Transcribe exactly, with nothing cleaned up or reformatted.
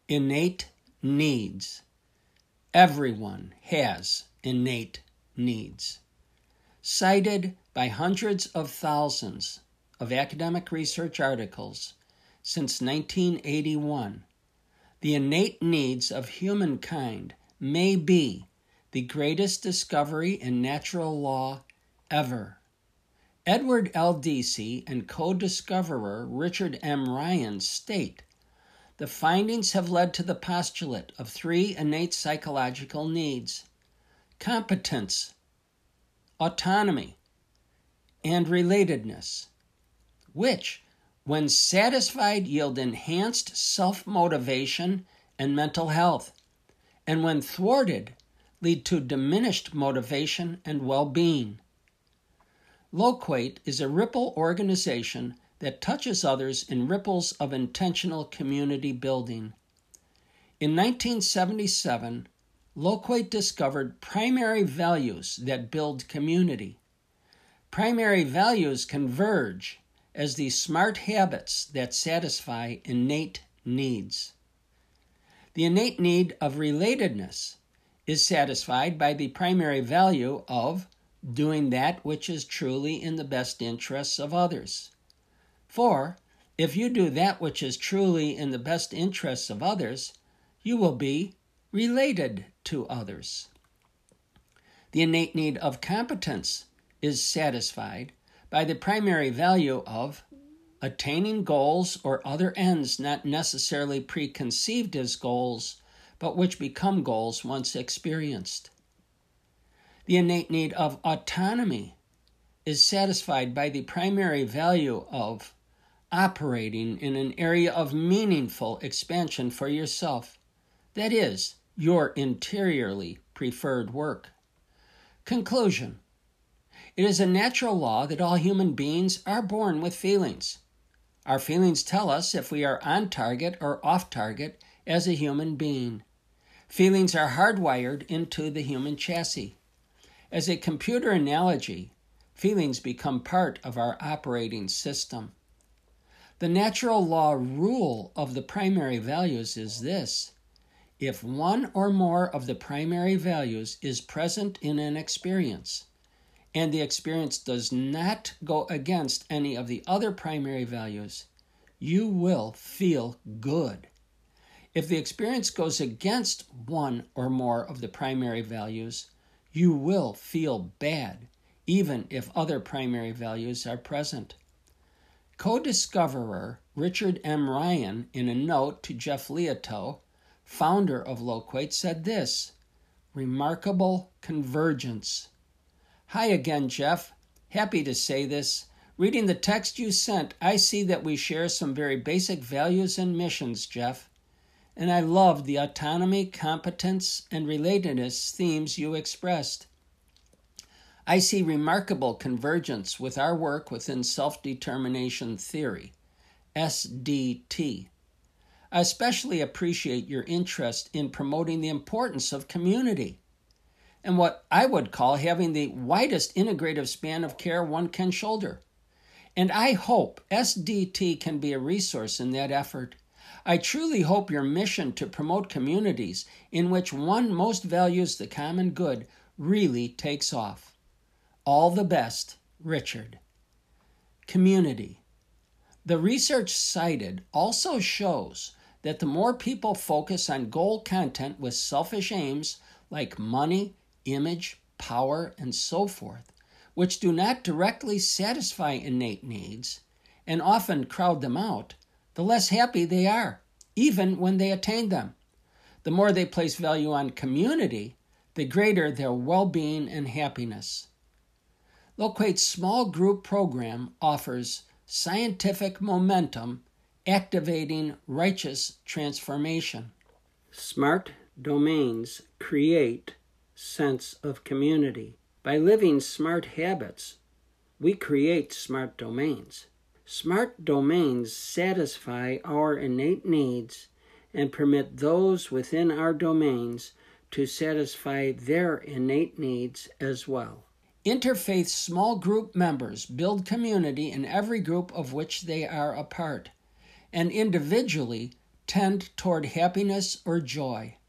Innate needs. Everyone has innate needs. Cited by hundreds of thousands of academic research articles since nineteen eighty-one, the innate needs of humankind may be the greatest discovery in natural law ever. Edward L. Deci and co-discoverer Richard M. Ryan state, the findings have led to the postulate of three innate psychological needs: competence, autonomy, and relatedness, which, when satisfied, yield enhanced self-motivation and mental health, and when thwarted, lead to diminished motivation and well-being. Loquate is a ripple organization that touches others in ripples of intentional community building. In nineteen seventy-seven, Loquate discovered primary values that build community. Primary values converge as the smart habits that satisfy innate needs. The innate need of relatedness is satisfied by the primary value of doing that which is truly in the best interests of others. For, if you do that which is truly in the best interests of others, you will be related to others. The innate need of competence is satisfied by the primary value of attaining goals or other ends not necessarily preconceived as goals, but which become goals once experienced. The innate need of autonomy is satisfied by the primary value of operating in an area of meaningful expansion for yourself, that is, your interiorly preferred work. Conclusion. It is a natural law that all human beings are born with feelings. Our feelings tell us if we are on target or off target as a human being. Feelings are hardwired into the human chassis. As a computer analogy, feelings become part of our operating system. The natural law rule of the primary values is this: if one or more of the primary values is present in an experience, and the experience does not go against any of the other primary values, you will feel good. If the experience goes against one or more of the primary values, you will feel bad, even if other primary values are present. Co-discoverer Richard M. Ryan, in a note to Jeff Liautaud, founder of Loquate, said this: remarkable convergence. Hi again, Jeff. Happy to say this. Reading the text you sent, I see that we share some very basic values and missions, Jeff. And I loved the autonomy, competence, and relatedness themes you expressed. I see remarkable convergence with our work within self-determination theory, S D T. I especially appreciate your interest in promoting the importance of community and what I would call having the widest integrative span of care one can shoulder. And I hope S D T can be a resource in that effort. I truly hope your mission to promote communities in which one most values the common good really takes off. All the best, Richard. Community. The research cited also shows that the more people focus on goal content with selfish aims like money, image, power, and so forth, which do not directly satisfy innate needs and often crowd them out, the less happy they are, even when they attain them. The more they place value on community, the greater their well-being and happiness. Loquate's small group program offers scientific momentum activating righteous transformation. Smart domains create sense of community. By living smart habits, we create smart domains. Smart domains satisfy our innate needs and permit those within our domains to satisfy their innate needs as well. Interfaith small group members build community in every group of which they are a part, and individually tend toward happiness or joy.